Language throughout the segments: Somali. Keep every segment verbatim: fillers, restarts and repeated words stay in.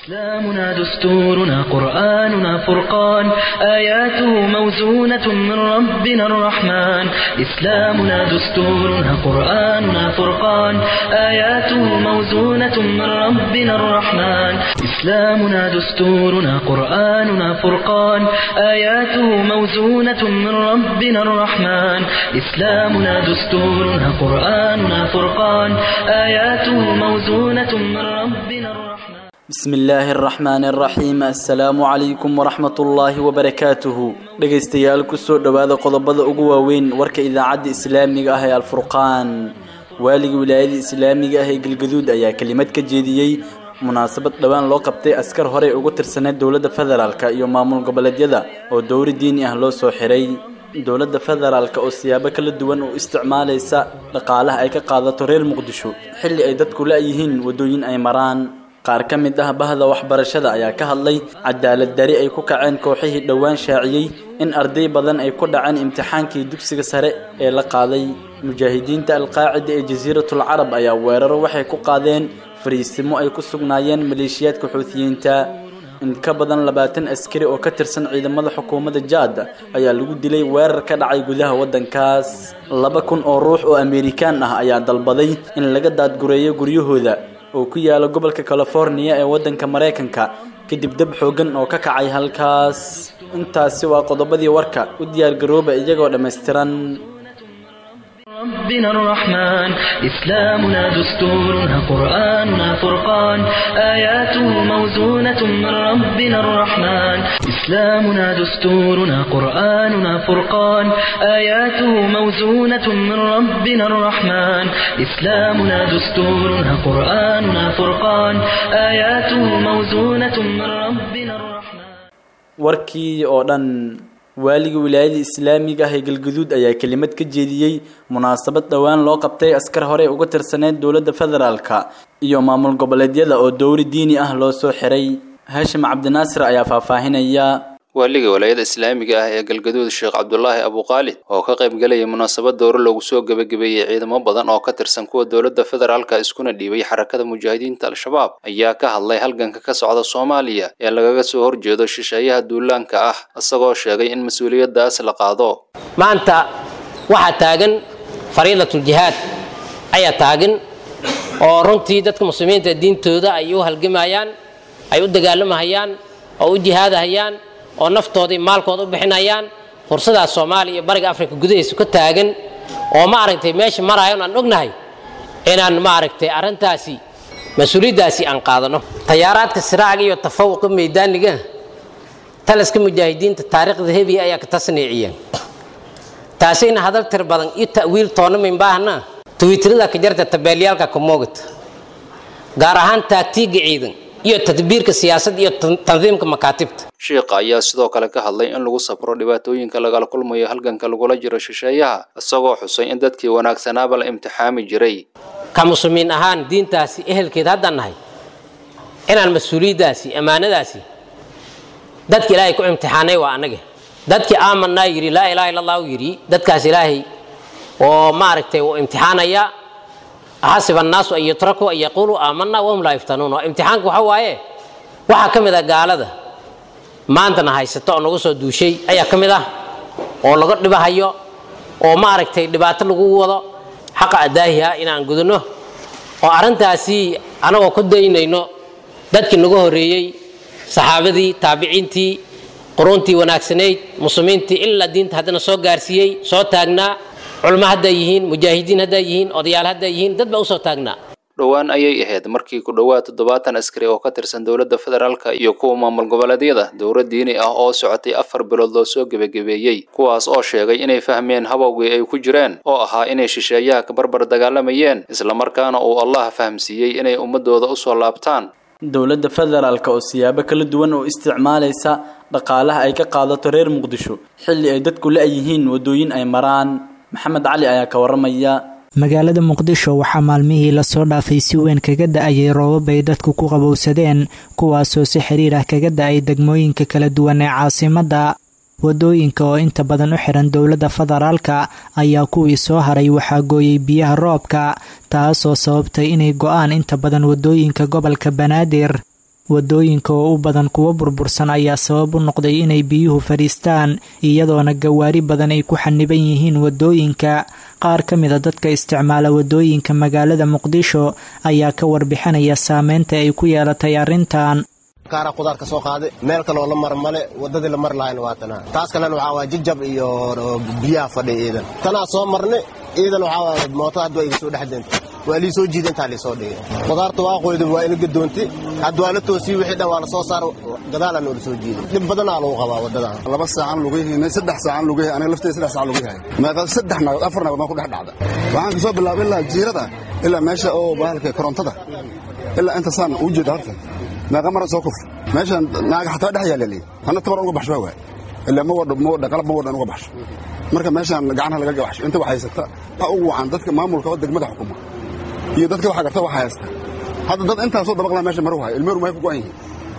إسلامنا دستورنا قرآننا فرقان آياته موزونة من ربنا الرحمن إسلامنا دستورنا قرآننا فرقان آياته موزونة من ربنا الرحمن إسلامنا دستورنا قرآننا فرقان آياته موزونة من ربنا الرحمن إسلامنا دستورنا قرآننا فرقان آياته موزونة من ربنا الرحمن بسم الله الرحمن الرحيم السلام عليكم ورحمة الله وبركاته dhageystayaal ku soo dhawaada qodobada ugu waaweyn warka idaacada islaamiga ah ee Al-Furqaan waaliga wilaayada islaamiga ah ee Galgaduud ayaa kalimad ka jeediyay munaasabad dhawaan loo qabtay askar hore ugu tirsanay dawladda federaalka iyo maamul goboleedyada oo dowri diini ah loo soo xiray dawladda federaalka oo siyaabo kala duwan u isticmaalaysa dhaqaalaha ay ka qaadato reer Muqdisho xilli ay dadku la yihiin wadooyin ay maraan qaar ka mid ah bahda waxbarashada ayaa ka hadlay cadaalad dari ay ku kaceen kooxihii dhawaan shaaciyay in arday badan ay ku dhaceen imtixaankii dugsiga sare ee la qaaday mujaahidiinta al-qaacida ee jasiiratul carab ayaa weeraro waxay ku qaadeen fariisimo ay ku sugnaayeen maleeshiyaadka xuutiyiinta in ka badan labaatan askari oo ka tirsan ciidamada xukuumadda Jaad ayaa lagu dilay weerar ka dhacay gudaha wadankaas laba kun oo ruux oo Amerikaan ah ayaa dalbaday in laga daadgureeyo guryahooda oo ku yaala gobolka California ee wadanka Mareykanka kadib dab xoogan oo ka kacay halkaas intaasi waa qodobadii warka u diyaar garooba iyagoo dhameystiran ربنا الرحمن إسلامنا دستورنا قرآننا فرقان آياته موزونة من ربنا الرحمن إسلامنا دستورنا قرآننا فرقان آياته موزونة من ربنا الرحمن إسلامنا دستورنا قرآننا فرقان آياته موزونة من ربنا الرحمن warkii oo dhan waaliga wilaayada islaamiga ah ee Galgaduud ayaa kalimad ka jeediyay munaasabad dhawaan loo qabtay askar hore uga tirsanay dawladda federaalka iyo maamul goboleedyada oo dowri diini ah loo soo xiray Hashim Cabdinaasir ayaa faahfaahinaya waaliga wilaayada islaamiga ah ee Galgaduud Sheekh Cabdullaahi Abu Qaalid oo ka qayb galay munaasabad dowr lagu soo gabagabeeyay ciidamo badan oo ka tirsan kuwa dawladda federaalka iskuna dhiibay xarakada mujaahidiinta al-shabaab ayaa ka hadlay halganka ka socda Soomaaliya ee lagaga soo horjeedo shisheeyaha duulaanka ah asagoo sheegay in mas'uuliyadaas la qaado maanta waxa taagan fariidatul jihaad ayaa taagan oo runtii dadka muslimiinta diintooda ay u halgamayaan ay u dagaalamayaan oo u jihaadayaan oo naftooda iyo maalkooda u bixinayaan fursada Soomaaliya iyo bariga Afrika gudaheeda ka taagan oo ma aragtay meesha maraayo aan ognahay inaan ma aragtay arintaasi mas'uuliyadaasi aan qaadano tayaaraadka siraaga iyo tafawuqa meedaaniga talaska mujaahidiinta taariikhda hebiya ayaa ka tasniiciyeen taasina hadal tir badan iyo ta'wiil toona min baahna twitterada ka jarta tabeelyalka ka moogta gaar ahaan taagtiga ciidan iyo tadbiirka siyaasadda iyo tandiimka makaatibta sheekha ayaa sidoo kale ka hadlay in lagu sabro dhibaatooyinka laga kulmayo halganka lagula jiro shisheeyaha asagoo xusay in dadkii wanaagsanaaba la imtixaami jiray ka muslimiin ahaan diintaasi ehelkeed hadda nahay inaan mas'uuliyadaasi amaanadaasi dadkii ilaahay ku imtixaanay waa anaga dadkii aamanaa yiri laa ilaaha illa allah yiri dadkaas ilaahay oo ma aragtay oo imtixaanaya حسب الناس أن يتركوا أن يقولوا آمنا وهم لا يفتنون امتحانك وحوايه waxa kamida gaalada maantana haysato oo nagu soo duushay ayaa kamida oo laga dhibahayo oo ma aragtay dhibaato lagu wado xaq adaahiya inaan gudano oo arintaasi anagoo ku daynayno dadkii nagu horeeyay saxaabadii taabiciintii quruntii wanaagsaneed muslimiintii illa diinta hadana soo gaarsiiyay soo taagnaa culimo hadda yihiin mujaahidiin hadda yihiin odayaal hadda yihiin dad ba u soo taagnaa dhawaan ayay ahayd markii ku dhawaad toddobaatan askari oo ka tirsan dawladda federaalka iyo kuwa maamul goboleedyada dowlad diini ah oo socotay afar bilood loo soo gabagabeeyay kuwaas oo sheegay inay fahmeen habowgii ay ku jireen oo ahaa inay shisheeyaha ka barbar dagaalamayeen isla markaana uu Allah fahamsiiyay inay ummadooda u soo laabtaan dawladda federaalka oo siyaabo kala duwan oo isticmaalaysa dhaqaalaha ay ka qaadato reer Muqdisho xilli ay dadku la yihiin wadooyin ay maraan maxamed cali ayaa ka waramaya magaalada Muqdisho waxaa maalmihii la soo dhaafay si weyn kaga da'ay roobab ay dadku ku qabowsadeen kuwaas oo si xiriir ah kaga da'ay degmooyinka kala duwan ee caasimadda wadooyinka oo inta badan u xiran dawladda federaalka ayaa kuwii soo haray waxaa gooyay biyaha roobka taasoo sababtay inay go'aan inta badan wadooyinka gobolka Banaadir wadooyinka oo u badan kuwa burbursan ayaa sabab u noqday inay biyuhu fadhiistaan iyadoona gawaari badan ay ku xaniban yihiin wadooyinka. qaar ka mid a dadka isticmaala wadooyinka magaalada muqdisho ayaa ka warbixinaya saameynta ay ku yeelatay arrintan. kaara qudaar ka soo qaaday meel kale oo la mar male wadadii la mar lahayn waa tan taas kalena waxa waa jijab iyo biyaha fadhiyeedan tanaa soo marnay iidan waxa waa mooto hadda ay soo dhaxdeentay waa li soo jiidan taa li soo dhigay qudaarta waa qoydo waa in gadoonti hadda waa la toosii wixii dhan waa la soo saar gadaalan oo soo jiiday dib badan aa lagu qabaa wadada laba saacan lagu yahay saddex saacan lagu yahay aniga laftay saddex saacan lagu yahay ma qad saddex naad afar naad ku dhex dhacda waxaan ka soo bilaabay ilaa jiirada ilaa meesha oo bahalka korontada ilaa inta saan u jeedo horta ما قمر سوقف ماشي ناقة حتى دحيا لي أنا تبرر نقبح شوية إلا ما ورد ما ورد قلب ما ورد نقبح مركب ماشي قعنها لقى قبح أنت وحي ستة أو عندك ما ملك ودك مدح حكومة هي ضدك وحاجة توا حياسته هذا ضد أنت صوت بقى ماشي مروها الميرو ما يفوق عينه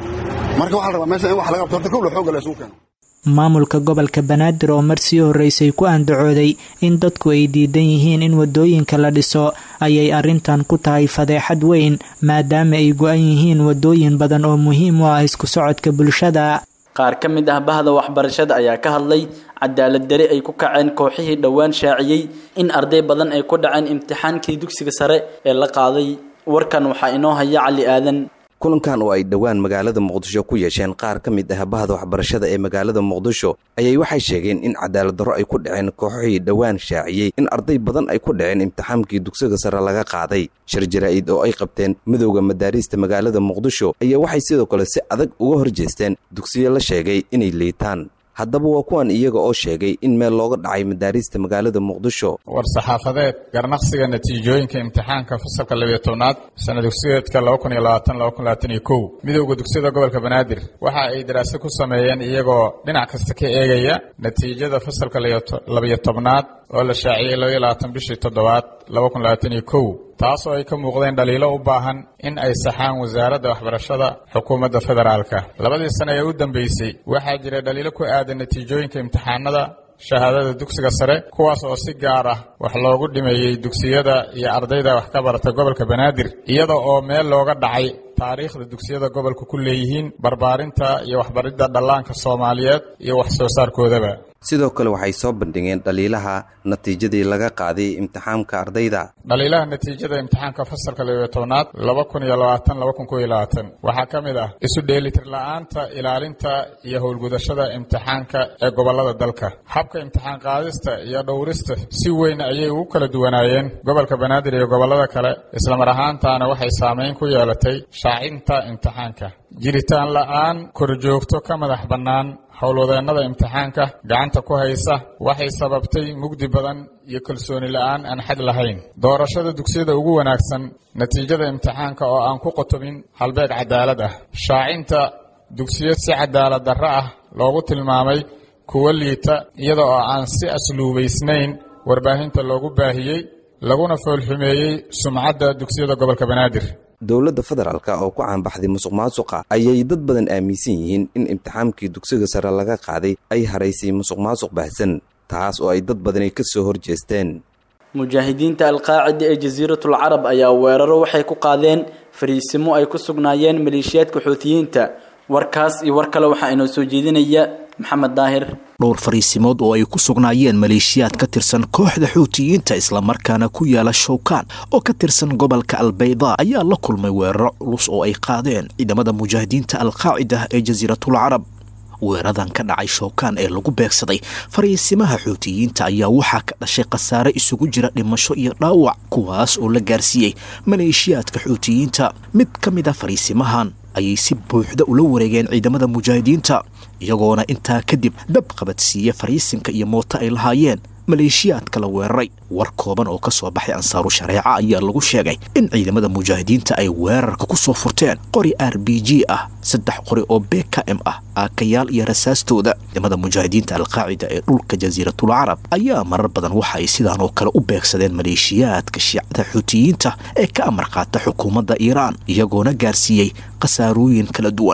مركب واحد ماشي واحد لقى بترتك كله حوجة لسوق maamulka gobolka banaadir oo marsii horeysay ku andacooday in dadku ay diidan yihiin in wadooyinka la dhiso ayay arrintan ku tahay fadeexad weyn maadaama ay go-an yihiin wadooyin badan oo muhiim u ah isku socodka bulshada. qaar ka mid ah bahda waxbarashada ayaa ka hadlay cadaalad darre ay ku kaceen kooxihii dhowaan shaaciyey in arday badan ay ku dhaceen imtixaankii dugsiga sare ee la qaaday. warkan waxaa inoo haya Cali Aadan. kulankan oo ay dhowaan magaalada muqdisho ku yeesheen qaar ka mid ah bahda waxbarashada ee magaalada muqdisho ayay waxay sheegeen in cadaalad darro ay ku dhaceen kooxihii dhowaan shaaciyey in arday badan ay ku dhaceen imtixaankii dugsiga sare laga qaaday. shir jaraa'id oo ay qabteen midowga madaarista magaalada muqdisho ayaa waxay sidoo kale si adag uga horjeesteen dugsiyo la sheegay inay liitaan. haddaba waa kuwan iyaga oo sheegay in meel looga dhacay madaarista magaalada muqdisho. war saxaafadeed garnaqsiga natiijooyinka imtixaanka fasalka laba iyo tobnaad sanad dugsiyeedka laba kun iyo labaatan laba kun labaatan iyo kow midowga dugsiyada gobolka banaadir waxa ay daraasad ku sameeyeen iyagoo dhinac kasta ka eegaya natiijada fasalka laba iyo tobnaad oo la shaaciyey laba iyo labaatan bishii toddobaad laba kun labaatan iyo kow taasoo ay ka muuqdeen dhaliilo u baahan in ay saxaan wasaaradda waxbarashada xukuumadda federaalka. labadii sano ee u dambeysay waxaa jira dhaliilo ku aadan natiijooyinka imtixaanada shahaadada dugsiga sare kuwaas oo si gaar ah wax loogu dhimeeyey dugsiyada iyo ardayda wax ka barata gobolka banaadir iyada oo meel looga dhacay taariikhda dugsiyada gobolka ku leeyihiin barbaarinta iyo waxbaridda dhallaanka Soomaaliyeed iyo wax soo saarkoodaba. sidoo kale waxay soo bandhigeen dhaliilaha natiijadii laga qaaday imtixaanka ardayda. dhaliilaha natiijada imtixaanka fasalka laba iyo tobnaad laba kun iyo labaatan laba kun iyo labaatan waxaa ka mid ah isu dheelitir la'aanta ilaalinta iyo howlgudashada imtixaanka ee gobolada dalka. habka imtixaan qaadista iyo dhowrista si weyn ayay ugu kala duwanaayeen gobolka banaadir iyo gobolada kale isla mar ahaantaana waxay saameyn ku yeelatay shaacinta imtixaanka. jiritaan la'aan korjoogto ka madax bannaan howlwadeennada imtixaanka gacanta ku haysa waxay sababtay mugdi badan iyo kalsooni la'aan aan xad lahayn. doorashada dugsiyada ugu wanaagsan natiijada imtixaanka oo aan ku qotomin halbeeg cadaalad ah. shaacinta dugsiyad si cadaalad darro ah loogu tilmaamay kuwa liita iyada oo aan si asluubaysnayn warbaahinta loogu baahiyey laguna foolxumeeyey sumcadda dugsiyada gobolka banaadir. dowladda federaalka oo ku caanbaxday musuqmaasuqa ayay dad badan aaminsan yihiin in imtixaankii dugsiga sare laga qaaday ay haraysay musuqmaasuq baahsan taas oo ay dad badani ka soo horjeesteen. mujaahidiinta alqaacida ee jasiiratul carab ayaa weeraro waxay ku qaadeen fariisimo ay ku sugnaayeen maleeshiyaadka xuutiyiinta. warkaas iyo war kale waxaa inoo soo jeedinaya maxamed daahir. dhowr fariisimood oo ay ku sugnaayeen maleeshiyaad ka tirsan kooxda xuutiyiinta islamarkaana ku yaala showkaan oo ka tirsan gobolka albayda ayaa la kulmay weeraro culus oo ay qaadeen ciidamada mujaahidiinta alqaacida ee jasiiratul carab. weeradan ka dhacay showkaan ee lagu beegsaday fariisimaha xuutiyiinta ayaa waxaa ka dhashay khasaare isugu jira dhimasho iyo dhaawac kuwaas oo la gaarsiiyey maleeshiyaadka xuutiyiinta. mid ka mid a fariisimahan ayay si buuxda ula wareegeen ciidamada mujaahidiinta iyagoona intaa kadib dab qabadsiiya fariisinka iyo mooto ay lahaayeen maleeshiyaadka la weeraray. war kooban oo ka soo baxay ansaaru shareeca ayaa lagu sheegay in ciidamada mujaahidiinta ay weerarka ku soo furteen qori R B G ah, saddex qori oo B K M ah, aakayaal iyo rasaastooda. ciidamada mujaahidiinta alqaacida ee dhulka jasiiratul carab ayaa marar badan waxa ay sidaan oo kale u beegsadeen maleeshiyaadka shiicada xuutiyiinta ee ka amar qaata xukuumadda Iiraan iyagoona gaarsiiyey khasaarooyin kala duwan.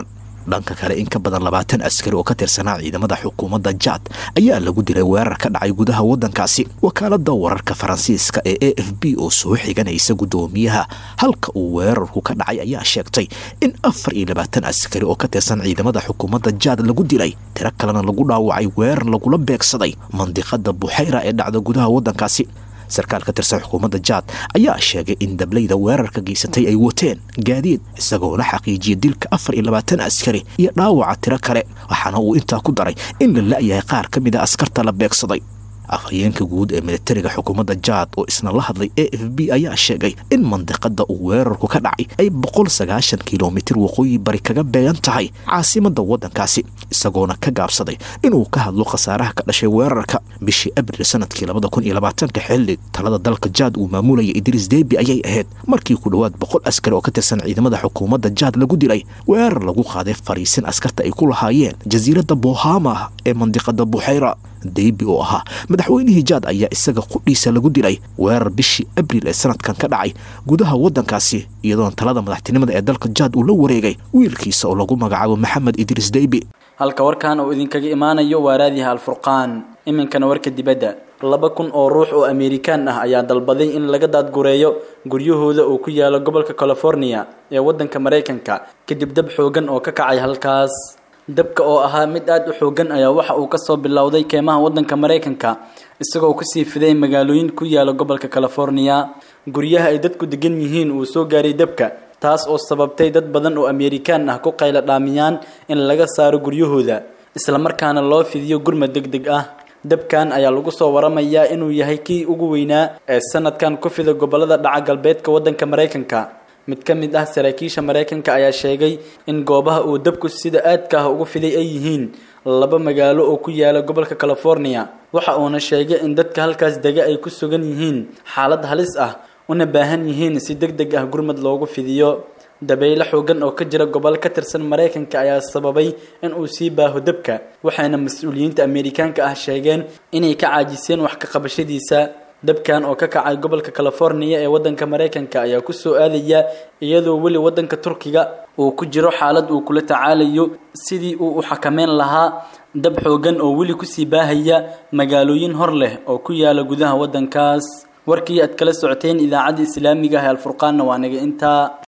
dhanka kale in ka badan labaatan askari oo ka tirsanaa ciidamada xukuumadda jaad ayaa lagu dilay weerar ka dhacay gudaha waddankaasi. wakaaladda wararka faransiiska ee a f b oo soo xiganaysa guddoomiyaha halka uu weerarku ka dhacay ayaa sheegtay in afar iyo labaatan askari oo ka tirsan ciidamada xukuumadda jaad lagu dilay, tiro kalena lagu dhaawacay weerar lagula beegsaday mandiqada buxayra ee dhacda gudaha waddankaasi. sarkaal ka tirsan xukuumadda jaad ayaa sheegay in dablayda weerarka geysatay ay wateen gaadiid, isagoona xaqiijiyay dilka afar iyo labaatan askari iyo dhaawaca tiro kale, waxaana uu intaa ku daray in la la'yahay qaar ka mid a askarta la beegsaday. afhayeenka guud ee militariga xukuumadda jaad oo isna la hadlay a f b ayaa sheegay in mandiqada uu weerarku ka dhacay ay boqol sagaashan kilomitir waqooyi bari kaga beegan tahay caasimadda waddankaasi, isagoona ka gaabsaday inuu ka hadlo khasaaraha ka dhashay weerarka. bishii abril sanadkii labada kun iyo labaatanka xilli talada dalka jaad uu maamulayay idriis deebi ayay ahayd markii ku dhowaad boqol askari oo ka tirsan ciidamada xukuumadda jaad lagu dilay weerar lagu qaaday fariisin askarta ay ku lahaayeen jasiiradda bohama ee mandiqada buxayra. deebi oo ahaa madaxweynihii jaad ayaa isaga qudhiisa lagu dilay weerar bishii abril ee sanadkan ka dhacay gudaha waddankaasi, iyadoona talada madaxtinimada ee dalka jaad uu la wareegay wiilkiisa oo lagu magacaabo maxamed idriis deebi. halka warkan uu idinkaga imaanayo waa raadiyaha alfurqaan. iminkana warka dibadda, laba kun oo ruux oo Amerikaan ah ayaa dalbaday in laga daadgureeyo guryahooda oo ku yaala gobolka California ee waddanka Mareykanka kadib dab xoogan oo ka kacay halkaas. dabka oo ahaa mid aad u xoogan ayaa waxa uu ka soo bilowday keymaha waddanka Mareykanka isagoo ku sii fiday magaalooyin ku yaala gobolka California. guryaha ay dadku degan yihiin uu soo gaaray dabka, taas oo sababtay dad badan oo Amerikaan ah ku qayla dhaamiyaan in laga saaro guryahooda isla markaana loo fidiyo gurmad degdeg ah. dabkan ayaa lagu soo waramayaa inuu yahay kii ugu weynaa ee sanadkan ku fida gobolada dhaca galbeedka waddanka Mareykanka. mid ka mid ah saraakiisha Mareykanka ayaa sheegay in goobaha uu dabku sida aadka ah ugu fiday ay yihiin laba magaalo oo ku yaala gobolka California. waxa uuna sheegay in dadka halkaas dega ay ku sugan yihiin xaalad halis ah una baahan yihiin si degdeg ah gurmad loogu fidiyo. dabaylo xoogan oo ka jira gobol ka tirsan Mareykanka ayaa sababay in uu sii baaho dabka, waxaana mas'uuliyiinta Amerikaanka ah sheegeen inay ka caajiseen wax ka qabashadiisa. dabkan oo ka kacay gobolka California ee waddanka Mareykanka ayaa ku soo aadaya iyadoo wali waddanka Turkiga uu ku jiro xaalad uu kula tacaalayo sidii uu u xakameyn lahaa dab xoogan oo wali ku sii baahaya magaalooyin hor leh oo ku yaala gudaha waddankaas. warkii aad kala socoteen idaacadda Islaamiga ah ee Alfurqaan waa naga intaa.